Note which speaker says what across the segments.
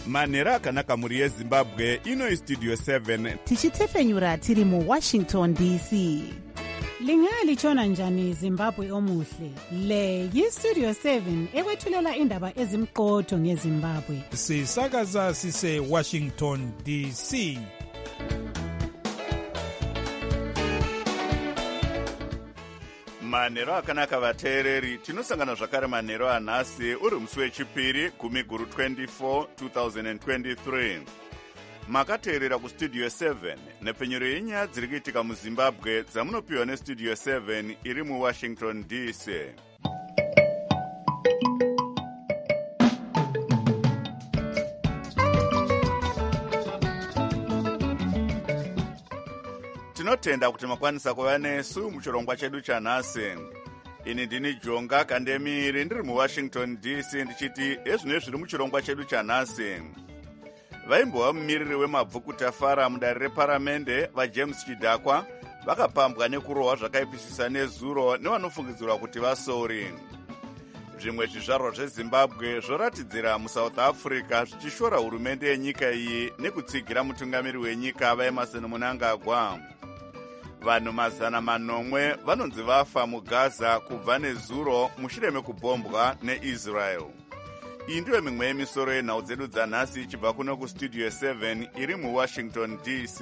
Speaker 1: manhero akanaka mhuri yezimbabwe. Ino istudio 7
Speaker 2: tichitefenyura tiri muwashington dc.
Speaker 3: Lingalitshona njani Zimbabwe omuhle? Le yistudio 7 ekwethulela indaba ezimqotho ngeZimbabwe.
Speaker 4: Sisakaza sise Washington DC.
Speaker 1: manhero akanaka vateereri, tinosangana zvakare manhero anhasi uri musi wechipiri 10/24 2023. makateerera kustudio 7 nepfenyuro yenyaya dziri kuitika muzimbabwe dzamunopiwa nestudio 7 iri muwashington dc. tinotenda kuti makwanisa kuva nesu muchirongwa chedu chanhasi. ini ndini Jonga Kandemiri ndiri muwashington dc ndichiti ezvino zviri muchirongwa chedu chanhasi. vaimbova mumiriri wemabvukutafara mudare reparamende vajames Chidakwa vakapambwa nekurohwa zvakaipisisa nezuro nevanofungidzirwa kuti vasori. zvimwe zvizvarwa zvezimbabwe zvoratidzira musouth africa zvichishora hurumende yenyika iyi nekutsigira mutungamiri wenyika vaemerson Mnangagwa. vanhu 900 vanonzi vafa mugaza kubva nezuro mushure mekubhombwa neisrael. iyi ndiyo mimwe yemisoro yenhau dzedu dzanhasi ichibva kuno kustudio 7 iri muwashington dc.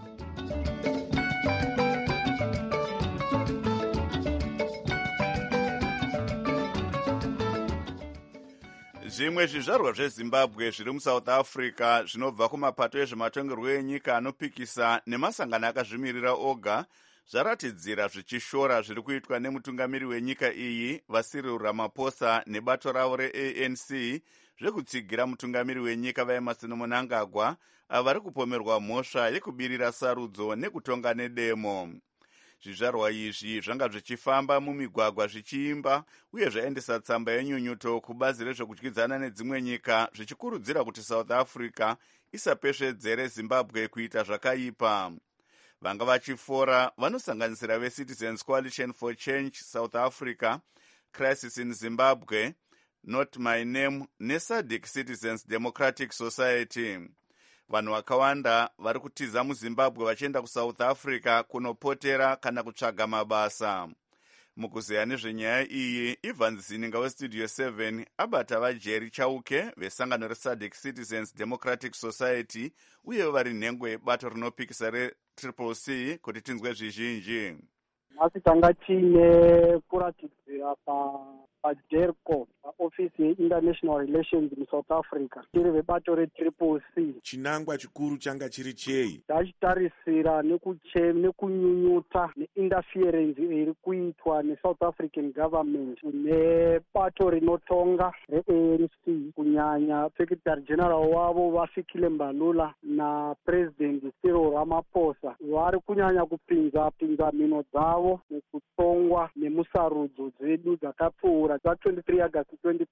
Speaker 1: zvimwe zvizvarwa zvezimbabwe zviri musouth africa zvinobva kumapato ezvematongerwo enyika anopikisa nemasangano akazvimirira oga zvaratidzira zvichishora zviri kuitwa nemutungamiri wenyika iyi vaCyril Ramaphosa nebato ravo reANC zvekutsigira mutungamiri wenyika vaemerson Mnangagwa avari kupomerwa mhosva yekubirira sarudzo nekutonga nedemo. zvizvarwa izvi zvanga zvichifamba mumigwagwa zvichiimba uye zvaendesa tsamba yenyunyuto kubazi rezvekudyidzana nedzimwe nyika zvichikurudzira kuti south africa isapesvedzere zimbabwe kuita zvakaipa. vanga vachifora vanosanganisira veCitizens Coalition for Change South Africa, Crisis in Zimbabwe, Not My Name neSADC Citizens Democratic Society. vanhu vakawanda vari kutiza muzimbabwe vachienda kusouth africa kunopotera kana kutsvaga mabasa. mukuzeya nezvenyaya iyi, Ivan Zininga westudio 7 abata vaJerry Chauke vesangano reSADC Citizens Democratic Society uye vari nhengwe bato rinopikisa reCCC kuti tinzwe zvizhinji.
Speaker 5: asi tanga tiine kuratidzira paDERCO, paofisi yeInternational Relations muSouth Africa, tiri vebato reCCC.
Speaker 6: chinangwa chikuru changa chiri chei?
Speaker 5: tachitarisira nekunyunyuta neinterference iri kuitwa neSouth African government nebato rinotonga reANC, kunyanya Secretary General wavo vaFikile Mbalula naPresident Cyril Ramaphosa vari kunyanya kupinza mino dzavo nekutongwa nemusarudzo dzedu dzakapfuura dza23 August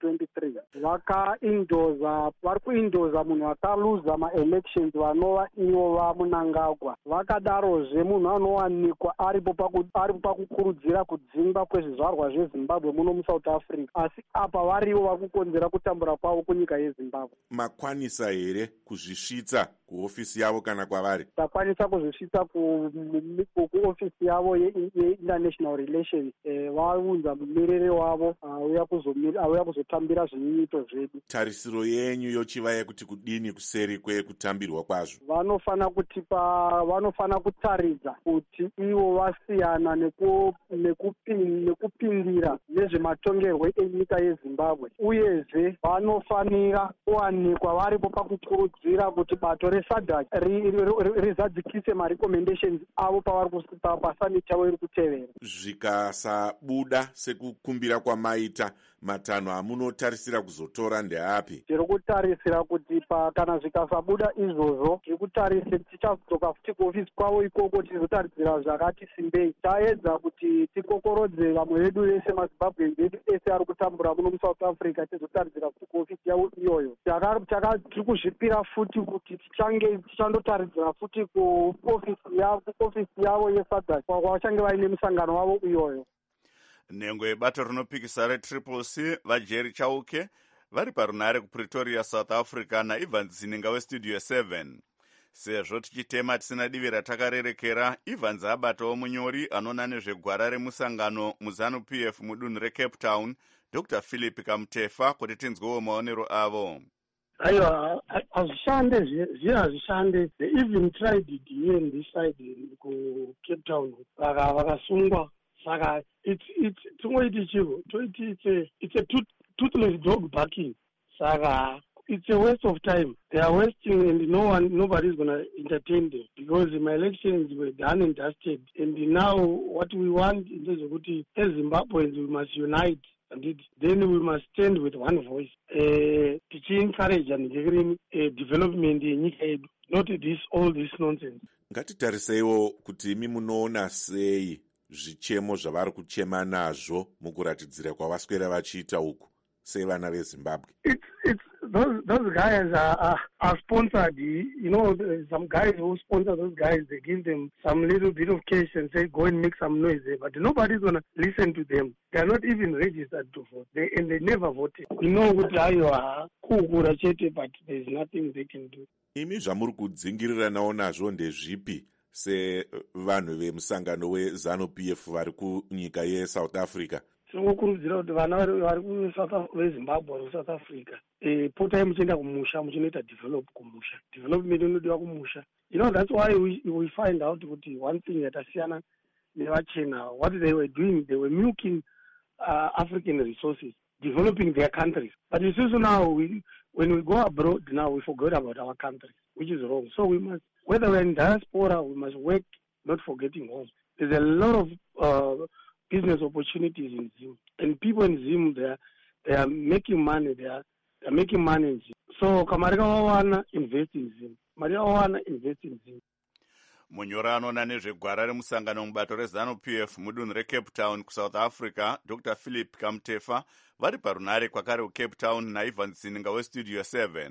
Speaker 5: 2023. vari kuindoza munhu akaluza maelections vanova ivo vaMnangagwa. vakadarozve munhu anowanikwa aripo pakukurudzira kudzingwa kwezvizvarwa zvezimbabwe muno muSouth Africa, asi apa varivo vari kukonzera kutambura kwavo kunyika yezimbabwe.
Speaker 6: makwanisa here kuzvisvitsa kuofisi yavo kana kwavari?
Speaker 5: takwanisa kuzvisvitsa kuofisi yavo yeInternational Relations. vaunza mumiriri wavo auya kuzotambira zvinyunyuto zvedu.
Speaker 6: tarisiro yenyu yochiva yekuti kudini kuseri kwekutambirwa kwazvo?
Speaker 5: vanofana kutaridza kuti ivo vasiyana nekupindira nezvematongerwo enyika yezimbabwe, uyezve vanofanira kuwanikwa varipo pakukurudzira kuti bato reSADC rizadzikise marecommendations avo pasamiti yavo iri kutevera.
Speaker 6: zvikasabuda sekukumbira kwamaita, matanho amunotarisira kuzotora ndeapi?
Speaker 5: tiri kutarisira kuti kana zvikasabuda izvozvo, tiri kutarisira tichadzoka futi kuofisi kwavo ikoko tichizotaridzira zvakati simbei. taedza kuti tikokorodze vamwe vedu vese mazimbabwe vedu ese ari kutambura muno muSouth Africa tizotaridzira futi kuofisi yavo iyoyo. tiri kuzvipira futi kuti tichandotaridzira futi kuofisi yavo yeSADC kwavachange vaine musangano wavo iyoyo.
Speaker 1: nhengwe yebato rinopikisa reCCC vaJerry Chauke vari parunare kupretoria, South Africa, naEvans Zininga westudio 7. Sezvo tichitema tisina divi ratakarerekera, Evans abatawo munyori anoona nezvegwara remusangano muZANU-PF mudunhu reCape Town, Dr. Philip Kamtefa, kuti tinzwewo maonero avo.
Speaker 7: Aiwa, hazvishande hazvishande. They even tried it here in this side ku Cape Town. Vakasungwa. Saka it's a toothless dog barking. Saka it's a waste of time. They are wasting, and nobody is going to entertain them, because my elections were done and dusted. And now what we want is as Zimbabweans, we must unite. And then we must stand with one voice. To encourage and development in Nika, not all this nonsense.
Speaker 6: Ngatitariseiwo kuti imi munoona sei zvichemo zvavari kuchema nazvo mukuratidzira kwavaswera vachiita uku sevana veZimbabwe.
Speaker 7: It's those guys are sponsored. You know, some guys who sponsor those guys, they give them some little bit of cash and say, go and make some noise there. But nobody's going to listen to them. They are not even registered to vote. They never voted. You know, but there's nothing they can do.
Speaker 6: Imi zvamuri kudzingirira nazvo ndezvipi sevanhu vemusangano weZANU-PF vari kunyika yeSouth Africa?
Speaker 7: Tinokurudzira kuti vana vari veZimbabwe vari kuSouth Africa potai muchienda kumusha muchinoita kumusha. Development inodiwa kumusha. You know, that's why we find out kuti one thing yatasiyana nevachena, what they were doing, they were milking African resources, developing their countries. But you see, so now when we go abroad now, we forget about our country, which is wrong. So we must, whether we're in diaspora, we must work, not forgetting home. There's a lot of business opportunities in Zim, and people in Zim, they are making money. They are making money in Zim. So Kamarika Wawana invest in Zim. Maria Wawana invest in Zim.
Speaker 1: Munyori anoona nezvegwara remusangano mubato reZANU-PF mudunhu reCape Town kuSouth Africa, Dr. Philip Kamtefa, vari parunare kwakare kuCape Town, naEvans Zininga westudio 7.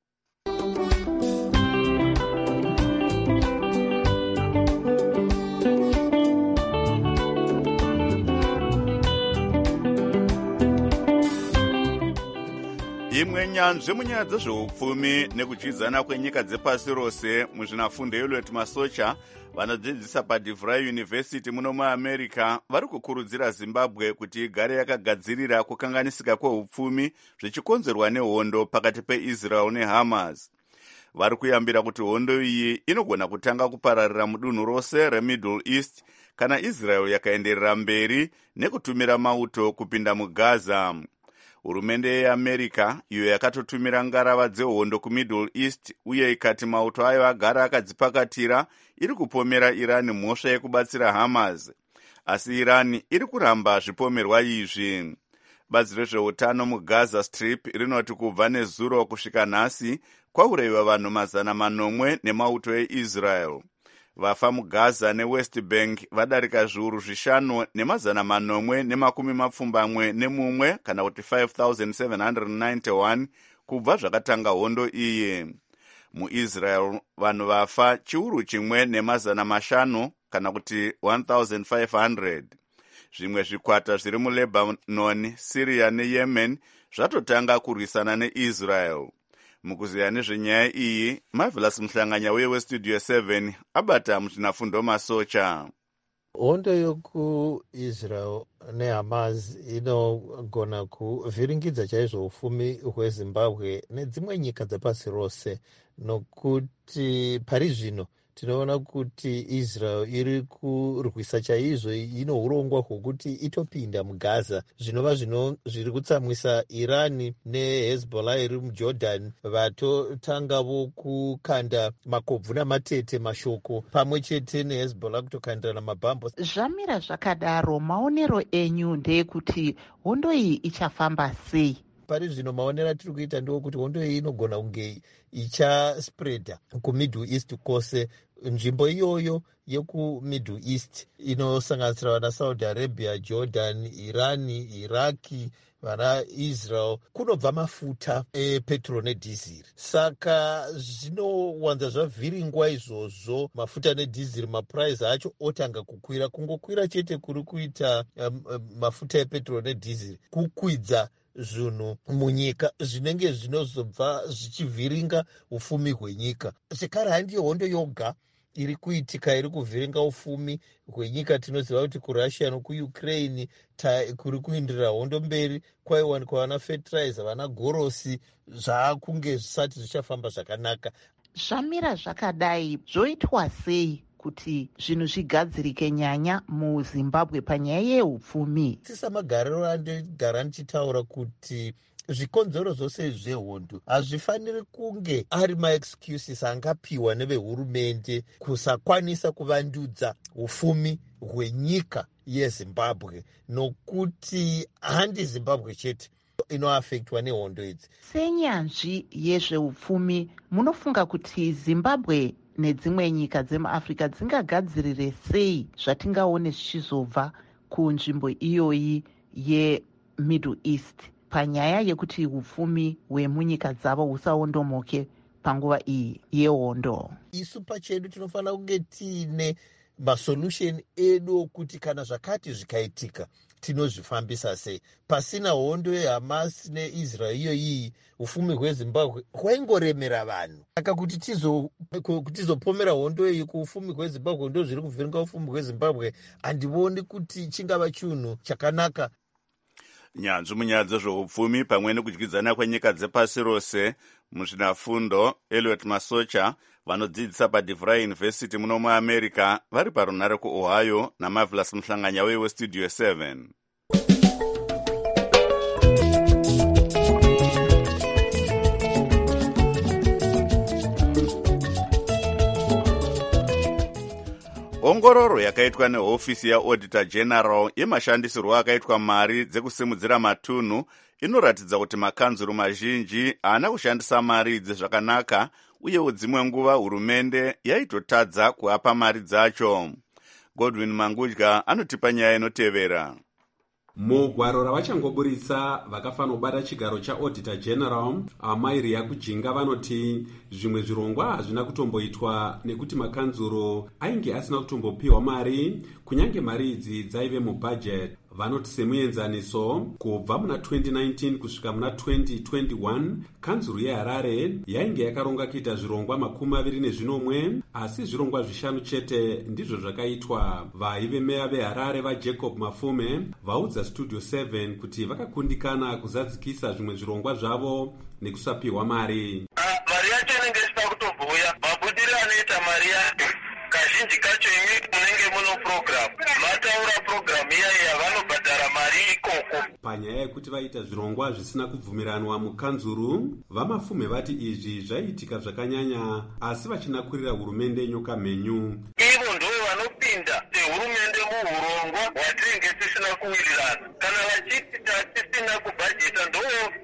Speaker 1: Imwe nyanzvi munyaya dzezveupfumi nekudyidzana kwenyika dzepasi rose muzvinafundo yeLuet Masocha, vanodzidzisa paDeVry University muno muAmerica, vari kukurudzira Zimbabwe kuti igare yakagadzirira kukanganisika kweupfumi zvichikonzerwa nehondo pakati peIsrael neHamas. Vari kuyambira kuti hondo iyi inogona kutanga kupararira mudunhu rose reMiddle East kana Israel yakaenderera mberi nekutumira mauto kupinda muGaza. Hurumende yeAmerica iyo yakatotumira ngarava dzehondo kuMiddle East uye ikati mauto ayo agara akadzipakatira iri kupomera Iran mhosva yekubatsira Hamas. Asi Iran iri kuramba zvipomerwa izvi. Bazi rezveutano muGaza Strip rinoti kubva nezuro kusvika nhasi kwaurayiwa vanhu 800 nemauto eIsrael. Vafa muGaza neWest Bank vadarika zviuru 5,471 kana kuti 5,791 kubva zvakatanga hondo iyi. MuIsrael vanhu vafa chiuru 1,500 kana kuti 1,500. Zvimwe zvikwata zviri muLebanon, Syria neYemen zvatotanga kurwisana neIsrael. Mukuziya nezvenyaya iyi, Marvelous Muhlanganya westudio 7 abata muzvinafundo Masocha.
Speaker 8: Hondo yokuIsrael neHamas inogona kuvhiringidza chaizvo ufumi hweZimbabwe nedzimwe nyika dzepasi rose, nokuti pari zvino tinoona kuti Israel iri kurwisa chaizvo, ino urongwa hwokuti itopinda muGaza, zvinova zviri kutsamwisa Iran neHezbollah iri muJordan vatotangavo kukanda makobvu namatete mashoko pamwe chete neHezbollah kutokandirana mabhambo.
Speaker 2: Zvamira zvakadaro, maonero enyu ndeyekuti hondo iyi ichafamba sei?
Speaker 8: Pari zvino maonero atiri kuita ndewokuti hondo iyi inogona kunge ichaspreada kuMiddle East kwose. Nzvimbo iyoyo yekuMiddle East inosanganisira vana Saudi Arabia, Jordan, Iran, Iraki, vana Israel, kunobva mafuta epetrol nedhiziri. Saka zvinowanza zvavhiringwa izvozvo mafuta nedhiziri, mapuraizi acho otanga kukwira. Kungokwira chete kuri kuita mafuta epetrol nedhiziri kukwidza zvinhu munyika zvinenge zvinozobva zvichivhiringa ufumi hwenyika. Zvekare handiyo hondo yoga iri kuitika iri kuvhiringa ufumi hwenyika. Tinoziva kuti kurussia nokuukraine kuri kuindirira hondo mberi, kwaiwanikwa vana fertilizer, vana gorosi, zvaakunge zvisati zvichafamba zvakanaka.
Speaker 2: Zvamira zvakadai zvoitwa sei kuti zvinhu zvigadzirike nyanya muZimbabwe panyaya yeupfumi?
Speaker 8: Tisamagariro andogara ndichitaura kuti zvikonzero zvose zvehondo hazvifaniri kunge ari maexcuses angapiwa nevehurumende kusakwanisa kuvandudza ufumi hwenyika yeZimbabwe, nokuti handi Zimbabwe chete inoafektwa nehondo idzi.
Speaker 2: Senyanzvi yezveupfumi, munofunga kuti Zimbabwe nedzimwe nyika dzemuAfrica dzingagadzirire sei zvatingaone zvichizobva kunzvimbo iyoyi yeMiddle East panyaya yekuti upfumi hwemunyika dzavo husaondomoke panguva iyi yehondo?
Speaker 8: Isu pachedu tinofanira kunge tiine masolution edu okuti kana zvakati zvikaitika tinozvifambisa sei. Pasina hondo yeHamas neIsrael iyoyi, ufumi hweZimbabwe hwaingoremera vanhu. Saka kuti tizopomera hondo iyi kuufumi hweZimbabwe ndo zviri kuvhiringa ufumi hweZimbabwe, handivoni kuti chingava chinhu chakanaka.
Speaker 1: Nyanzvi munyaya dzezveupfumi pamwe nekudyidzana kwenyika dzepasi rose, muzvinafundo Elliot Masocha vanodzidzisa paDeVry University muno muAmerica vari parunare kuOhio naMarvelous Muhlanganya weStudio 7. Ongororo yakaitwa nehofisi yaAuditor General yemashandisirwo akaitwa mari dzekusimudzira matunhu inoratidza kuti makanzuru mazhinji haana kushandisa mari idzi zvakanaka, uyewo dzimwe nguva hurumende yaitotadza kuapa mari dzacho. Godwin Mangudya anotipa nyaya inotevera.
Speaker 9: Mugwaro ravachangoburitsa vakafanobata chigaro chaAuditor General amairi yakujinga vanoti zvimwe zvirongwa hazvina kutomboitwa nekuti makanzuro ainge asina kutombopiwa mari, kunyange mari idzi dzaive mubudget. Vanoti semuenzaniso, kubva muna 2019 kusvika muna 2021 kanzuru yeHarare yainge yakaronga kuita zvirongwa 21, asi zvirongwa 5 chete ndizvo zvakaitwa. Vaive meya veHarare vaJacob Mafume vaudza Studio 7 kuti vakakundikana kuzadzikisa zvimwe zvirongwa zvavo nekusapiwa mari.
Speaker 10: Mari yacho inenge isina kutomboya, mabudiro anoita mari yacho kazhinji kacho imi munenge muno program, mataura program iya vanobhadhara mari ikoko.
Speaker 9: Panyaya yekuti vaita zvirongwa zvisina kubvumiranwa mukanzuru, vaMafume vati izvi zvaiitika zvakanyanya, asi vachinakurira hurumende nyoka mhenyu.
Speaker 10: Ivo ndo vanopinda sehurumende muhurongwa hwatinenge tisina kuwirirana. Kana vachiti tisina kubhajeta ndo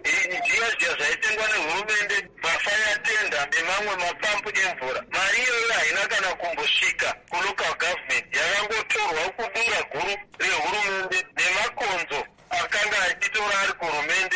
Speaker 10: zviya zvaitengwa nehurumende, mafire tender nemamwe mapampu emvura. Mari iyoyo haina kana kumbosvika kulocal government, yakangotorwa kudura guru rehurumende nemakonzo akanga achitora ari kuhurumende.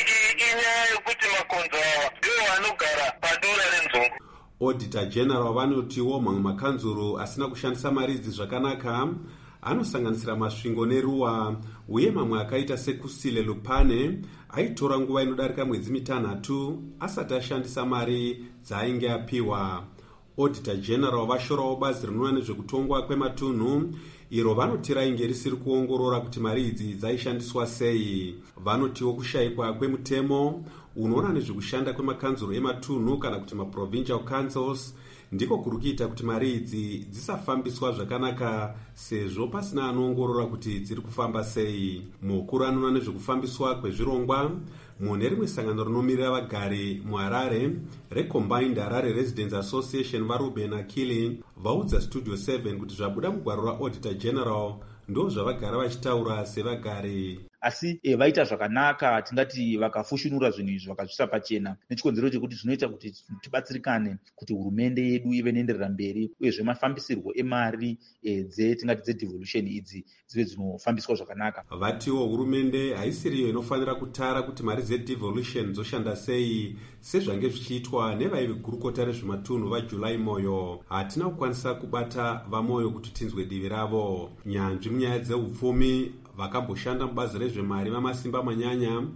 Speaker 10: Inyaya yekuti makonzo ava ndiwo vanogara padura renzungu.
Speaker 9: Auditor General vanotiwo mamwe makanzuru asina kushandisa mari idzi zvakanaka anosanganisira Masvingo neRuwa, uye mamwe akaita seKusile Lupane aitora nguva inodarika mwedzi 6 asati ashandisa mari dzaainge apiwa. Auditor General vashorawo bazi rinoona nezvekutongwa kwematunhu iro vanoti rainge risiri kuongorora kuti mari idzi dzaishandiswa sei. Vanotiwo kushayikwa kwemutemo unoona nezvekushanda kwemakanzuro ematunhu kana kuti maprovincial councils ndiko kuri kuita kuti mari idzi dzisafambiswa zvakanaka, sezvo pasina anoongorora kuti dziri kufamba sei. Mukuru anoona nezvekufambiswa kwezvirongwa mune rimwe sangano rinomirira vagari muHarare reCombined Harare Residents Association vaRuben Akili vaudza Studio 7 kuti zvabuda mugwaro raAuditor General ndo zvavagara vachitaura sevagari.
Speaker 11: Asi vaita zvakanaka, tingati vakafushunura zvinhu izvi vakazvisa pachena, nechikonzero chekuti zvinoita kuti tibatsirikane kuti hurumende yedu ive neenderera mberi, uyezve mafambisirwo emari tingati dzedevolution idzi dzive dzinofambiswa zvakanaka.
Speaker 9: Vatiwo hurumende haisiriyo inofanira kutara kuti mari dzedevolution dzoshanda sei, sezvange zvichiitwa nevaive gurukota rezvematunhu vaJuly Moyo. Hatina kukwanisa kubata vaMoyo kuti tinzwe divi ravo. Nyanzvi munyaya dzeupfumi vakamboshanda mubazi rezvemari vamasimba manyanya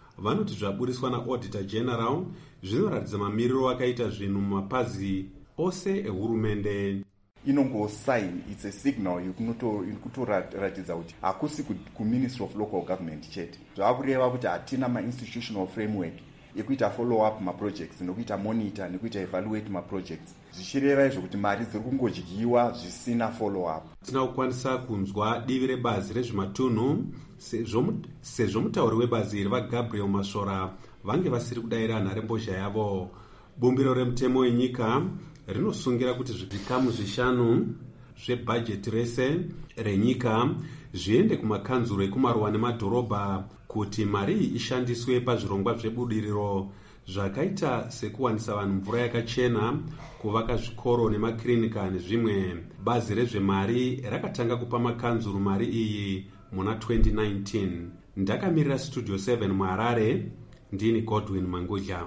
Speaker 9: vanoti zvaburiswa naauditor general zvinoratidza mamiriro akaita zvinhu mumapazi ose ehurumende.
Speaker 12: Inongosign, it's a signal yekutoratidza kuti hakusi kuministry of local government chete, zvakureva kuti hatina ma-institutional framework yekuita follow up maprojects nekuita monitor nekuita evaluate maprojects, zvichireva izvo kuti mari dziri kungodyiwa zvisina follow up.
Speaker 9: Tina kukwanisa kunzwa divi rebazi rezvematunhu sezvo mutauri webazi iri vaGabriel Masvora vange vasiri kudayira nharembozha yavo. Bumbiro remutemo wenyika rinosungira kuti zvikamu 5 zvebhajeti rese renyika zviende kumakanzuro ekumaruwa nemadhorobha kuti mari iyi ishandiswe pazvirongwa zvebudiriro zvakaita sekuwanisa vanhu mvura yakachena, kuvaka zvikoro nemakirinika nezvimwe. Bazi rezvemari rakatanga kupa makanzuro mari iyi muna 2019. Ndakamirira Studio 7 muHarare, ndini Godwin Mangudya.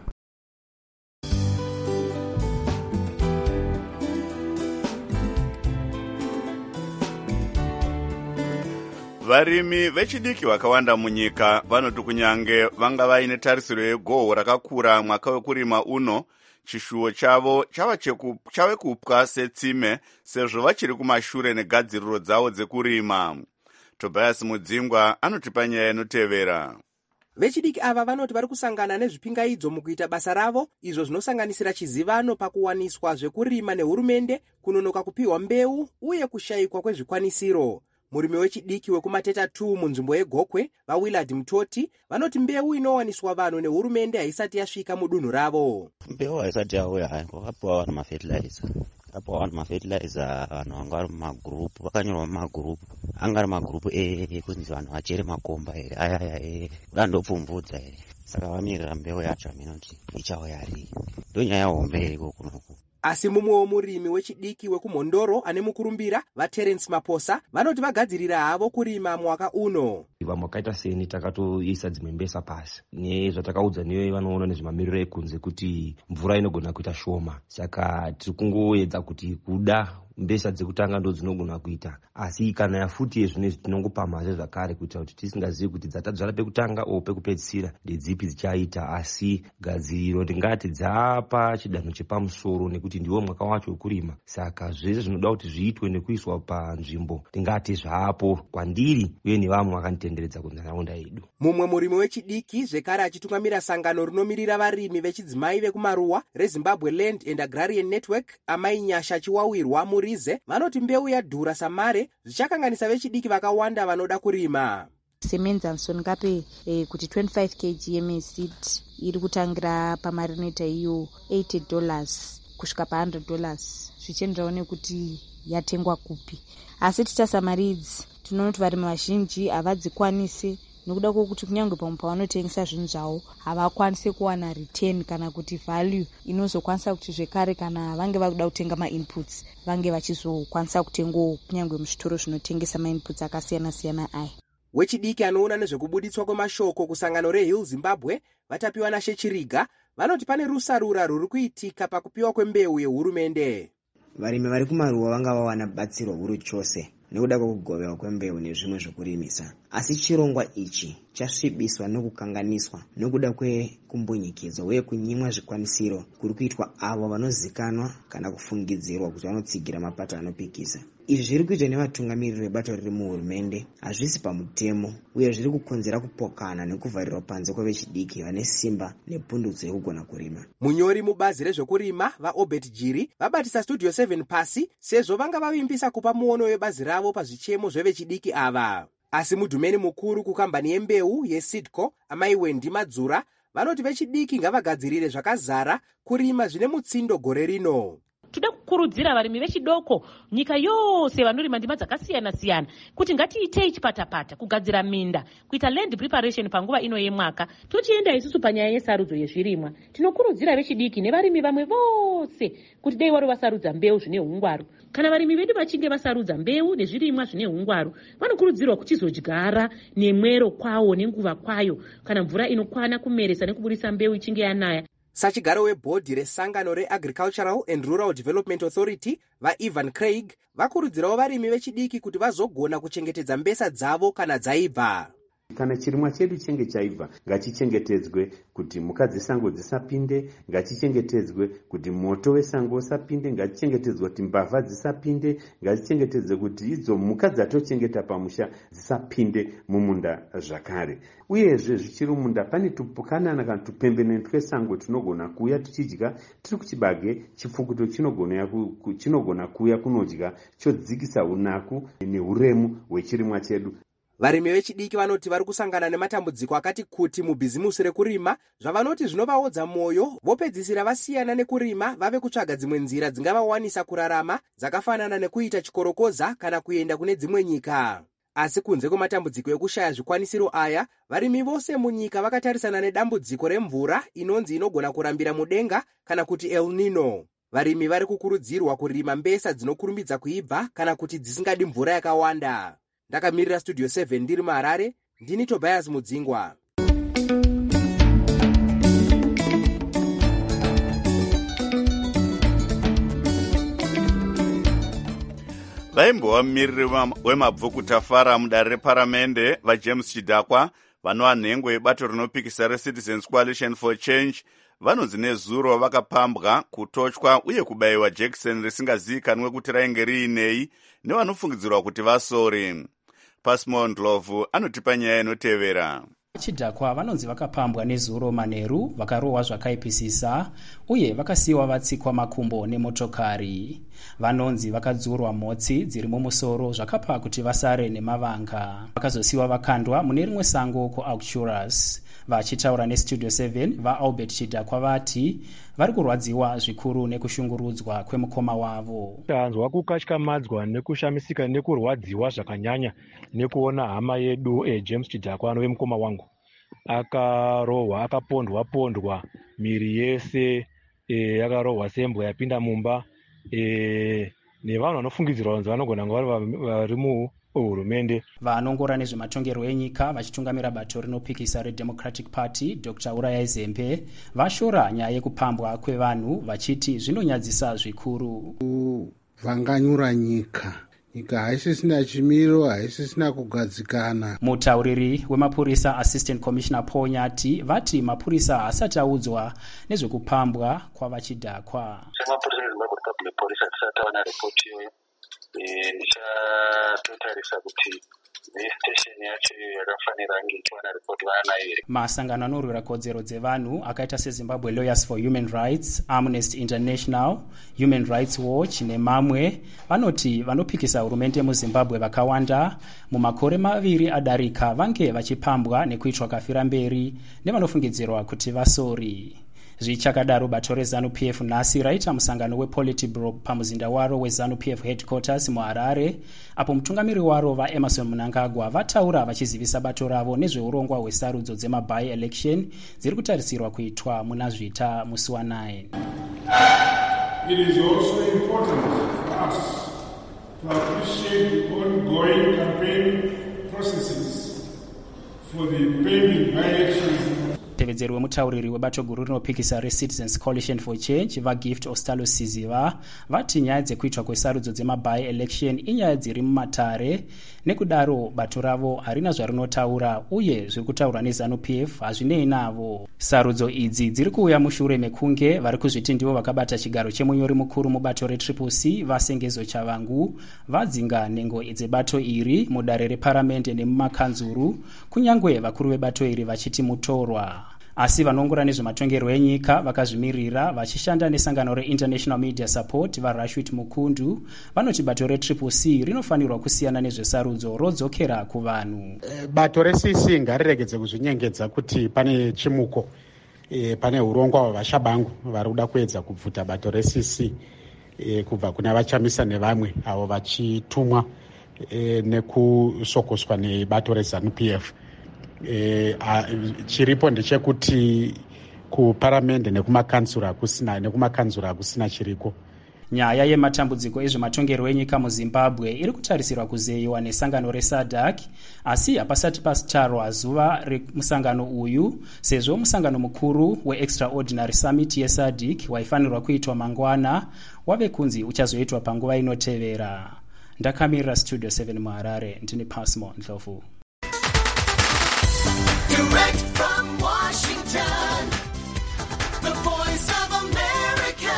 Speaker 1: Varimi vechidiki vakawanda munyika vanoti kunyange vanga vaine tarisiro yegohwo rakakura mwaka wekurima uno, chishuwo chavo chave kupwa setsime sezvo vachiri kumashure negadziriro dzavo dzekurima. Tobias Mudzingwa anotipa nyaya inotevera.
Speaker 13: Vechidiki ava vanoti vari kusangana nezvipingaidzo mukuita basa ravo, izvo zvinosanganisira chizivano pakuwaniswa zvekurima nehurumende, kunonoka kupiwa mbeu uye kushayikwa kwezvikwanisiro. Murimi wechidiki wekumateta 2 munzvimbo yeGokwe, vaWillard Mutoti, vanoti mbeu inowaniswa vanhu nehurumende haisati yasvika mudunhu ravo.
Speaker 14: Mbeu haisati yauya hayi, kwakapiwa vanhu mafertilizer. Apo vanhu mafertilizer vanhu vanga vari mumagrupu, vakanyorwa mumagrupu. Anga ari magrupu kunzi vanhu vachere makomba here, aya vandopfumvudza here. Saka vamirira mbeu yacho aminoti ichauya rii. Ndonyaya hombe here kunoku.
Speaker 13: Asi mumwewo murimi wechidiki wekumhondoro ane mukurumbira vaTerence Maposa vanoti vagadzirira havo kurima mwaka uno.
Speaker 15: Vamwe vakaita seni takatoisa dzimwe mbesa pasi nezvatakaudza neyo vanoona nezvemamiriro ekunze kuti mvura inogona kuita shoma, saka tiri kungoedza kuti kuda mbesa dzekutanga ndo dzinogona kuita, asi kana yafuti yezvinezvi tinongopa mhazve zvakare kuita kuti tisingazivi kuti dzatadzvara pekutanga o pekupedzisira ndedzipi dzichaita, asi gadziriro ndingati dzapa chidanho chepamusoro nekuti ndiwo mwaka wacho wekurima. Saka zvese zvinoda kuti zviitwe nekuiswa panzvimbo ndingati zvapo kwandiri uye nevamwe vakanditenderedza kunharaunda yedu.
Speaker 13: Mumwe murimi wechidiki zvekare achitungamira sangano rinomirira varimi vechidzimai vekumaruwa reZimbabwe Land and Agrarian Network, Amai Nyasha Chiwawirwa Murize, vanoti mbeu yadhura samare zvichakanganisa vechidiki vakawanda vanoda kurima.
Speaker 16: Siemens Anson Ngape kuti 25 kg yemeseed iri kutangira pamarineta iyo $80 kusvika pa$100 zvichienderanawo nekuti yatengwa kupi. Asi tichasamaridzi tinoona kuti varimi vazhinji havadzikwanisi nekuda kwokuti kunyange pamwe pavanotengesa zvinhu zvavo havakwanisi kuwana return kana kuti value inozokwanisa kuti zvekare kana vange vakuda kutenga mainputs vange vachizokwanisa kutengawo kunyange muzvitoro zvinotengesa mainputs akasiyana-siyana aya.
Speaker 13: Wechidiki anoona nezvekubuditswa kwemashoko kusangano reHill Zimbabwe vatapiwa naShe Chiriga vanoti pane rusarura ruri kuitika pakupiwa kwembeu yehurumende.
Speaker 17: Varimi vari kumaruwa vanga vawana batsiro huru chose nekuda kwekugoverwa kwembeu nezvimwe zvokurimisa, asi chirongwa ichi chasvibiswa nokukanganiswa nokuda kwekumbunyikidzwa uye kunyimwa zvikwanisiro kuri kuitwa avo vanozikanwa kana kufungidzirwa kuti vanotsigira mapato anopikisa. Izvi zviri kuitwa nevatungamiriri vebato riri muhurumende hazvisi pamutemo uye zviri kukonzera kupokana nekuvharirwa panze kwevechidiki vane simba nepundutso yekugona kurima.
Speaker 13: Munyori mubazi rezvokurima vaObert Jiri vabatisa Studio 7 pasi sezvo vanga vavimbisa kupa muono webazi ravo pazvichemo zvevechidiki ava. Asi mudhumeni mukuru kukambani yembeu yeSeedco, Amai Wendi Madzura, vanoti vechidiki ngavagadzirire zvakazara kurima zvine mutsindo gore rino.
Speaker 18: Toda kukurudzira varimi vechidoko nyika yose vanorima ndima dzakasiyana-siyana kuti ngatiitei chipatapata kugadzira minda, kuita land preparation panguva ino yemwaka. Tochienda isusu panyaya yesarudzo yezvirimwa, tinokurudzira vechidiki nevarimi vamwe vose kuti dei wari vasarudza mbeu zvine hungwaru. Kana varimi vedu vachinge vasarudza mbeu nezvirimwa zvine hungwaru, vanokurudzirwa kuchizodyara nemwero kwawo nenguva kwayo kana mvura inokwana kumeresa nekubudisa mbeu ichinge yanaya.
Speaker 13: Sachigaro webhodhi resangano reAgricultural and Rural Development Authority vaEvan Craig vakurudzirawo varimi vechidiki kuti vazogona kuchengetedza mbesa dzavo kana dzaibva.
Speaker 19: Kana chirimwa chedu chenge chaibva, ngachichengetedzwe kuti mhuka dzesango dzisapinde, ngachichengetedzwe kuti moto wesango usapinde, ngachichengetedzwe kuti mbavha dzisapinde, ngachichengetedzwe kuti idzo mhuka dzatochengeta pamusha dzisapinde mumunda zvakare. Uyezve zvichiri munda pane tupukanana kana tupembenene twesango tunogona kuuya tuchidya tiri kuchibage, chipfukuto chinogona kuuya kunodya chodzikisa unaku neuremu hwechirimwa chedu.
Speaker 13: Varimi vechidiki vanoti vari kusangana nematambudziko akati kuti mubhizimusi rekurima, zvavanoti zvinovaodza mwoyo, vopedzisira vasiyana nekurima vave kutsvaga dzimwe nzira dzingavawanisa kurarama dzakafanana nekuita chikorokoza kana kuenda kune dzimwe nyika. Asi kunze kwematambudziko ekushaya zvikwanisiro aya, varimi vose munyika vakatarisana nedambudziko remvura inonzi inogona kurambira mudenga kana kuti El Nino. Varimi vari kukurudzirwa kurima mbesa dzinokurumbidza kuibva kana kuti dzisingadi mvura yakawanda. Ndakamirira Studio 7 ndiri muHarare, ndini Tobias Mudzingwa.
Speaker 1: vaimbova mumiriri wemabvukutafara mudare reparamende vajames chidhakwa vanova nhengo yebato rinopikisa reCitizens Coalition for Change vanonzi nezuro vakapambwa, kutochwa uye kubayiwa jekiseni risingazivikanwe kuti rainge riinei nevanofungidzirwa kuti vasori. Pasmo Ndlovu anotipa nyaya inotevera.
Speaker 20: Chidhakwa vanonzi vakapambwa nezuro manheru, vakarohwa zvakaipisisa uye vakasiyiwa vatsikwa makumbo nemotokari. Vanonzi vakadzurwa mhotsi dziri mumusoro zvakapa kuti vasare nemavanga. Vakazosiyiwa vakandwa mune rimwe sango kuAucturus. Vachitaura neStudio 7 vaAlbert Chidhakwa vati vari kurwadziwa zvikuru nekushungurudzwa kwemukoma wavo.
Speaker 21: Tanzwa kukatyamadzwa nekushamisika nekurwadziwa zvakanyanya nekuona hama yedu James Chidhakwa anove mukoma wangu akarohwa, akapondwa miri yese, yakarohwa sembwa yapinda mumba, nevanhu vanofungidzirwa kuti vanogona kunge vari muhurumende.
Speaker 20: Vanongora nezvematongerwo enyika vachitungamira bato rinopikisa reDemocratic Party Dr. Urayai Zembe vashora nyaya yekupambwa kwevanhu vachiti zvinonyadzisa zvikuru.
Speaker 22: Kuvhanganyura nyika haisisina chimiro, haisisina kugadzikana.
Speaker 20: Mutauriri wemapurisa Assistant Commissioner Paul Nyati vati mapurisa hasati audzwa nezvekupambwa kwavachidhakwa.
Speaker 23: Semapurisa eZimbabwe Public Police hatisati tawana ripoti iyoyo. Ndichatotarisa kuti station yacho yakafanira kunge ichiwana ripoti vaanayo here.
Speaker 20: Masangano anorwira kodzero dzevanhu akaita seZimbabwe Lawyers for Human Rights, Amnesty International, Human Rights Watch nemamwe vanoti vanopikisa hurumende muZimbabwe vakawanda mumakore maviri adarika vange vachipambwa nekuitwa kafira mberi nevanofungidzirwa kuti vasori. Zvichakadaro bato reZANU-PF nhasi raita musangano wePolitburo pamuzinda waro weZANU-PF headquarters muHarare, apo mutungamiri waro vaEmerson Mnangagwa vataura vachizivisa bato ravo nezveurongwa hwesarudzo dzema-by-election dziri kutarisirwa kuitwa muna Zvita musi wa9.
Speaker 24: It is also important for us to appreciate the ongoing campaign processes for the pending by-elections.
Speaker 20: Mutevedzeri wemutauriri webato guru rinopikisa reCitizens Coalition for Change vaGift Ostalo Siziva vati nyaya dzekuitwa kwesarudzo dzema-by-election inyaya dziri mumatare, nekudaro bato ravo harina zvarinotaura uye zviri kutaurwa neZANU-PF hazvinei navo. Sarudzo idzi dziri kuuya mushure mekunge vari kuzviti ndivo vakabata chigaro chemunyori mukuru mubato reCCC Vasengezo Chavangu vadzinga nhengo dzebato iri mudare reparamende nemumakanzuru, kunyangwe vakuru vebato iri vachiti mutorwa. Asi vanongora nezvematongerwo enyika vakazvimirira vachishanda nesangano reInternational Media Support vaRashwit Mukundu vanoti bato reCCC rinofanirwa kusiyana nezvesarudzo rodzokera kuvanhu.
Speaker 22: Bato reCCC ngariregedze kuzvinyengedza kuti pane chimuko, pane urongwa hwavashabangu vari kuda kuedza kubvuta bato reCCC kubva kuna vachamisa nevamwe avo vachitumwa nekusokoswa nebato reZANU-PF. Chiripo ndechekuti kuparamende nekumakanzura hakusina chiriko.
Speaker 20: Nyaya yematambudziko ezvematongerwo enyika muZimbabwe iri kutarisirwa kuzeyiwa nesangano reSADC, asi hapasati pasitarwa zuva remusangano uyu, sezvo musangano mukuru weExtraordinary Summit yeSADC waifanirwa kuitwa mangwana wave kunzi uchazoitwa panguva inotevera. Ndakamirira Studio 7 muHarare, ndini Pasmo Ndlovu.
Speaker 3: Direct from Washington, the voice of America,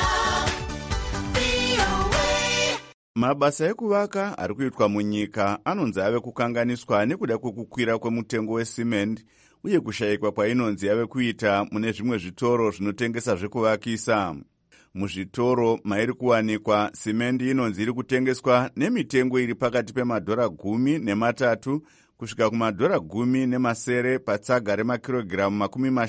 Speaker 3: VOA.
Speaker 1: Mabasa ekuvaka ari kuitwa munyika anonzi ave kukanganiswa nekuda kwekukwira kwemutengo wesimende uye kushayikwa kwainonzi yave kuita mune zvimwe zvitoro zvinotengesa zvekuvakisa. Muzvitoro mairi kuwanikwa simende inonzi iri kutengeswa nemitengo iri pakati $10 kusvika $10 patsaga remakirogiramu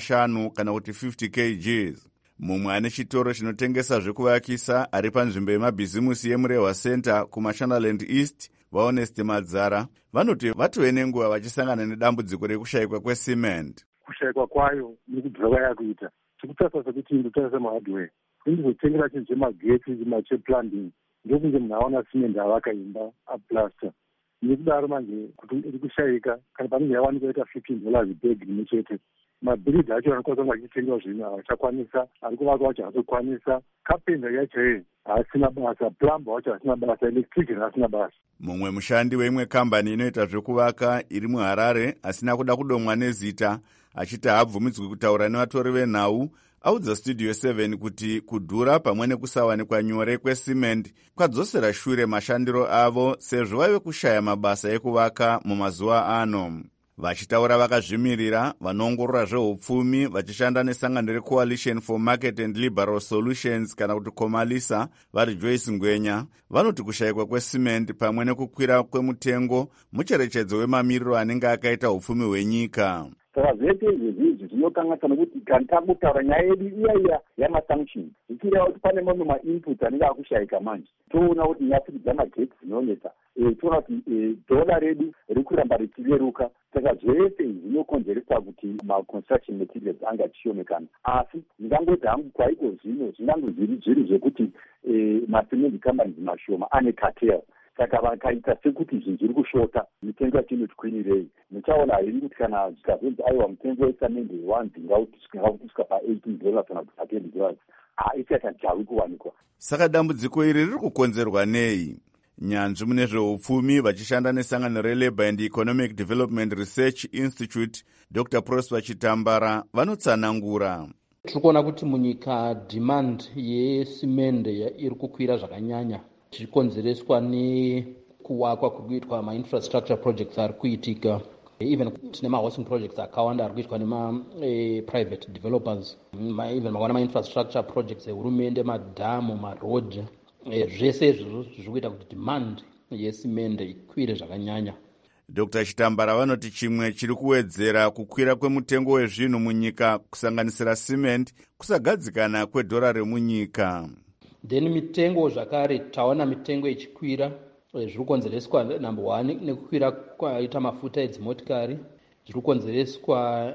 Speaker 1: 50 kana kuti 50 kg. Mumwe ane chitoro chinotengesa zvekuvakisa ari panzvimbo yemabhizimusi yeMurehwa Center kuMashonaland East, vaHonest Madzara, vanoti vatove nenguva vachisangana nedambudziko rekushayikwa kwesimende.
Speaker 4: Kushayikwa kwayo nekubva yakuita chikutarisa sekuti ndotarisa mahardware indizotengera chinhu chemagetsi cheplumbing ndokunge munhu aona simende avakaimba aplaster. Nekudaro manje kuti iri kushayika kana panenge yawanikwa ita $15 bag rimwe chete. Mabhiriji acho anokwanisa kunge achitengewa zvinhu havachakwanisa, ari kuvaka wacho haazokwanisa, kapenda yacho haasina basa, plumber wacho haasina basa, electrician haasina basa.
Speaker 1: Mumwe mushandi weimwe kambani inoita zvekuvaka iri muHarare asina kuda kudomwa nezita achiti haabvumidzwi kutaura nevatori venhau audza Studio 7 kuti kudhura pamwe nekusawanikwa nyore kwesimende kwadzosera shure mashandiro avo sezvo vave kushaya mabasa ekuvaka mumazuva ano. Vachitaura vakazvimirira, vanoongorora zveupfumi vachishanda nesangano reCoalition for Market and Liberal Solutions kana kuti Comalisa, vari Joyce Ngwenya, vanoti kushayikwa kwesimende pamwe nekukwira kwemutengo mucherechedzo wemamiriro anenge akaita upfumi hwenyika.
Speaker 5: Saka zvese izvi zvinokanganisa nokuti kana takutaura nyaya yedu iya yamasanctions zvichireva kuti pane mamwe mainput anenge akushayika manje. Toona kuti nyafurikidza magetsi dzinonetsa, toona kuti dhola redu riri kuramba richiveruka. Saka zvese zvinokonzeresa kuti maconstruction materials anga achishomekana. Asi ndingangoti hangu kwaiko zvino zvingange zviri zvekuti masimende companies mashoma ane cartel. Saka vakaita sekuti zvinhu zviri kushota, mitengo yacho inotikwinirei. Muchaona hiri kuti kana zvikazonzi aiwa mutengo wesamende ngausvika pa$18 kana kuti $20, isati havi kuwanikwa.
Speaker 1: Saka dambudziko iri riri kukonzerwa nei? Nyanzvi mune zveupfumi vachishanda nesangano reLabour and Economic Development Research Institute, Dr. Prosper Chitambara, vanotsanangura.
Speaker 6: Tiri kuona kuti munyika demand yesimende iri kukwira zvakanyanya, zvichikonzereswa nekuwakwa kuri kuitwa ma-infrastructure projects ari kuitika. Even tine ma-housing projects akawanda ari kuitwa nema-private developers. Even makaona ma-infrastructure projects ehurumende, madhamu, maroad. Zvese izvozvo zviri kuita kuti demand yesimende ikwire zvakanyanya.
Speaker 1: Dr. Chitambara vanoti chimwe chiri kuwedzera kukwira kwemutengo wezvinhu munyika kusanganisira simende kusagadzikana kwedhora remunyika.
Speaker 6: Then mitengo zvakare taona mitengo ichikwira zviri kukonzereswa number 1 nekukwira kwaita mafuta edzimotikari, zviri kukonzereswa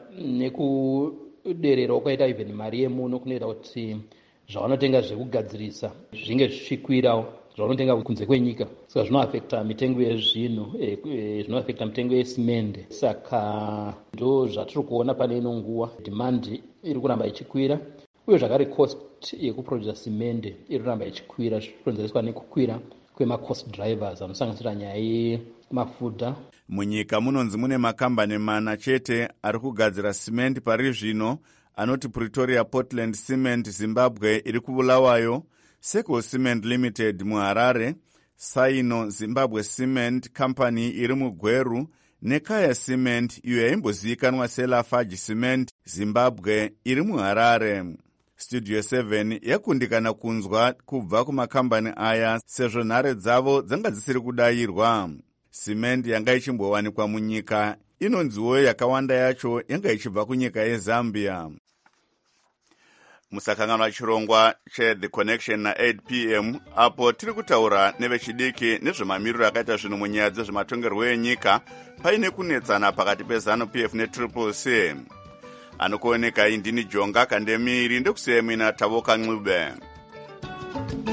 Speaker 6: nekuderera kwaita even mari yemuno kunoita kuti zvavanotenga zvekugadzirisa zvinge zvichikwirawo zvavanotenga kunze kwenyika. Saka zvinoafekta mitengo yezvinhu, zvinoafekta mitengo yesimende. Saka ndo zvatiri kuona pane ino nguva demand iri kuramba ichikwira, uye zvakare cost yekuproduce simende iri kuramba ichikwira zvichikonzereswa nekukwira kwema-cost drivers anosanganisira nyaya yemafuta.
Speaker 1: Munyika munonzi mune makambani 4 chete ari kugadzira simende pari zvino, anoti Pretoria Portland Cement Zimbabwe iri kuBulawayo, Seco Cement Limited muHarare, Saino Zimbabwe Cement Company iri muGweru, neKaya Cement iyo yaimbozivikanwa seLafarge Cement Zimbabwe iri muHarare. Studio 7 yakundikana kunzwa kubva kumakambani aya sezvo nhare dzavo dzanga dzisiri kudayirwa. Simende yanga ichimbowanikwa munyika inonziwo yakawanda yacho yanga ichibva kunyika yeZambia. Musakanganwa chirongwa cheThe Connection na8 p.m. apo tiri kutaura nevechidiki nezvemamiriro akaita zvinhu munyaya dzezvematongerwo enyika paine kunetsana pakati peZANU-PF neCCC. Anokuoneka indini Jonga Kandemiri ndekusiyemina Tavoka Ncube.